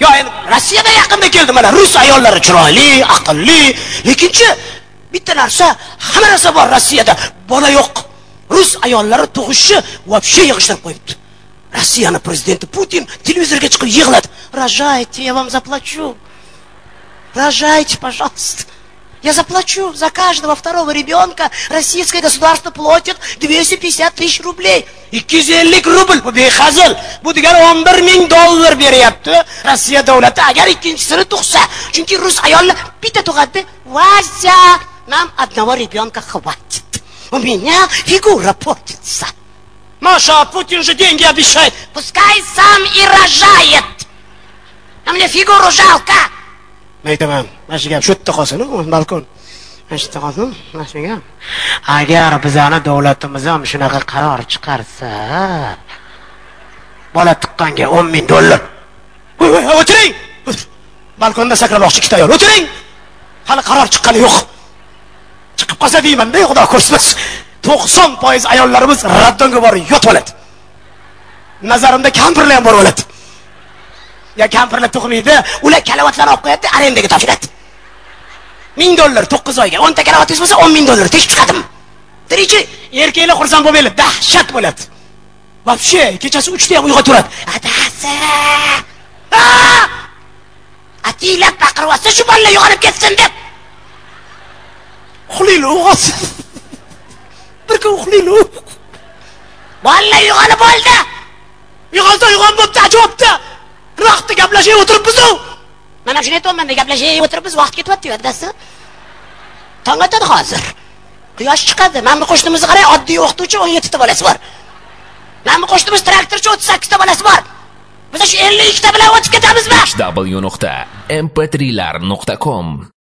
Rossiyada yaqinda keldi mana. Rus ayollari chiroyli, aqlli, lekinchi bitta narsa, hamma narsa bor Rossiyada, bola yo'q. Rus ayollari tug'ishi вообще yig'ishtirib qo'yibdi. Rossiyaning prezidenti Putin televizorga chiqib yig'ladi. Рожайте, я вам заплачу. Рожайте, пожалуйста. Я заплачу за каждого второго ребенка. Российское государство платит 250 тысяч рублей. 250 rubl bu behazil. Bu degani 11 ming dollar beryapti Rossiya davlati agar ikkinchisini tug'sa. Chunki rus ayollar bitta tug'adi. Вася, нам одного ребенка хватит. У меня фигура портится. Маша, Путин же деньги обещает. Пускай сам и рожает. А мне фигуру жалко. Aytaman, mana shu gap shu yerda qolsin, balkon. Mana shu yerda qolsin, mana shu gap. Agar bizning davlatimiz ham shunaqa qaror chiqarsa, bola tuqqanga 10 ming dollar. Voy, o'tiring. Balkonda sakramoqchi ikkita ayol. O'tiring. Hali qaror chiqqani yo'q. Chiqib qolsa deyman-da, xudo ko'rsin. 90% ayollarimiz raddonga borib yotib oladi. Nazarimda kampirlar ham borib oladi. Ya kampirlar tug'maydi, ular kalavatlarni olib qo'yadi, arendaga topshiradi. 1000 dollar 9 oyga 10 ta kalavatingiz bo'lsa 10 ming dollar tekib chiqadim. Tirikchi, erkaklar xursand bo'lmaydi, dahshat bo'ladi. Вообще, kechasi 3 da ham uyg'otib turadi. Adasi! Atilab baqirvasa shu bolalar uyg'onib ketsin deb. Uxlaylar, o'g'asi. Bir kun uxlaylar. Bolalar uyg'onib bo'ldi. Uyg'on bo'pti, ajobda. Vaqtda gaplashay o'tiribmiz-ku. Mana shuni aytayman, gaplashay o'tiribmiz, vaqt ketyapti, yo'ldasi. Tong otadi hozir. Quyosh chiqadi. Mana bu qo'shnimizni qarang, oddiy o'qituvchi 17 ta bolasi bor. Mana bu qo'shnimiz traktorchi 38 ta bolasi bor. Biz shu 52 ta bilan o'tib ketamizmi? www.mp3lar.com